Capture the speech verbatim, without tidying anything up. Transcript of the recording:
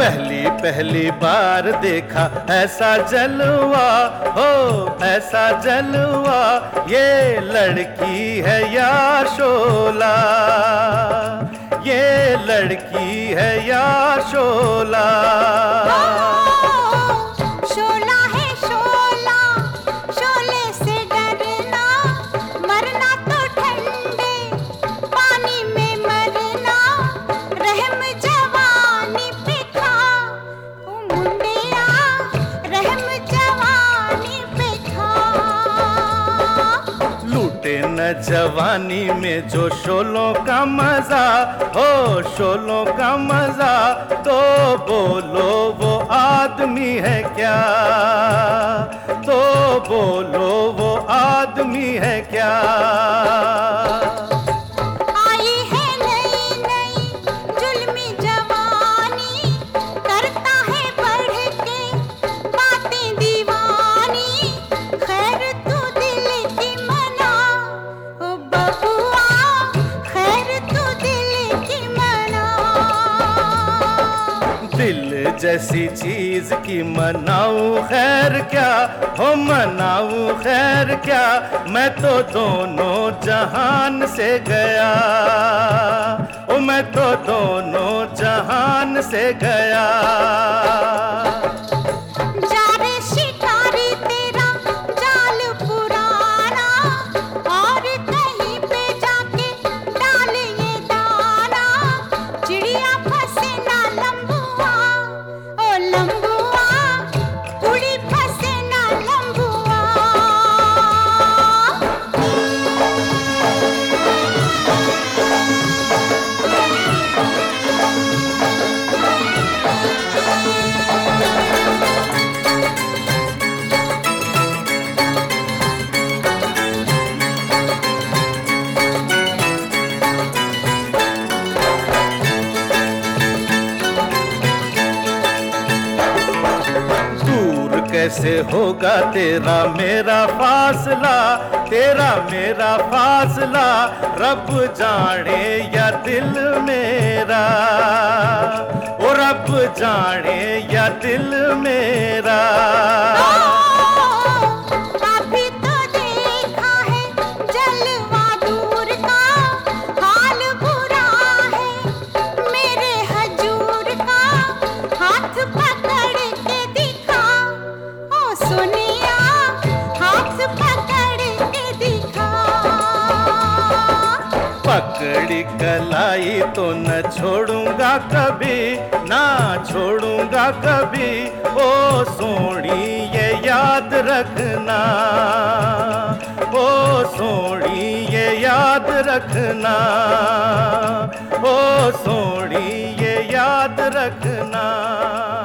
पहली पहली बार देखा ऐसा जलवा, हो ऐसा जलवा, ये लड़की है या शोला, ये लड़की है या शोला। शोला है शोला, शोले से डरना, मरना तो ठंडे पानी में मरना, रहम जवानी पे खा ओ मुंडिया, रहम जवानी पे खा। लूटे न जवानी में जो शोलों का मजा, हो शोलों का मजा, तो बोलो वो आदमी है क्या, तो बोलो वो आदमी है क्या। आई है नई नई जुल्मी जवानी, करता है बढ़ के बातें दीवानी, खैर तू दिल की मना ओ बबुआ, खैर तू दिल की मना। दिल जैसी चीज की मनाऊं खैर क्या, हो मनाऊं खैर क्या, मैं तो दोनों जहान से गया, ओ मैं तो दोनों जहान से गया। जा रे शिकारी तेरा जाल पुराना, और कहीं पे जाके डाल ये दाना, चिड़िया फंसे ना लंबुआ ओ लंबुआ, उड़ी फंसे ना लंबुआ। दूर कैसे होगा तेरा मेरा फासला, तेरा मेरा फासला, रब जाने या दिल मेरा, ओ रब जाने या दिल मेरा। अभी तो देखा है जलवा दूर का, हाल बुरा है मेरे हजूर का, हाथ पकड़ के दिखा ओ सोनिया, हाथ पकड़ के दिखा। पकड़ी कलाई तो न छोड़ूंगा कभी, ना छोड़ूंगा कभी, ओ सोनी ये याद रखना, ओ सोनी ये याद रखना, ओ सोनी ये याद रखना।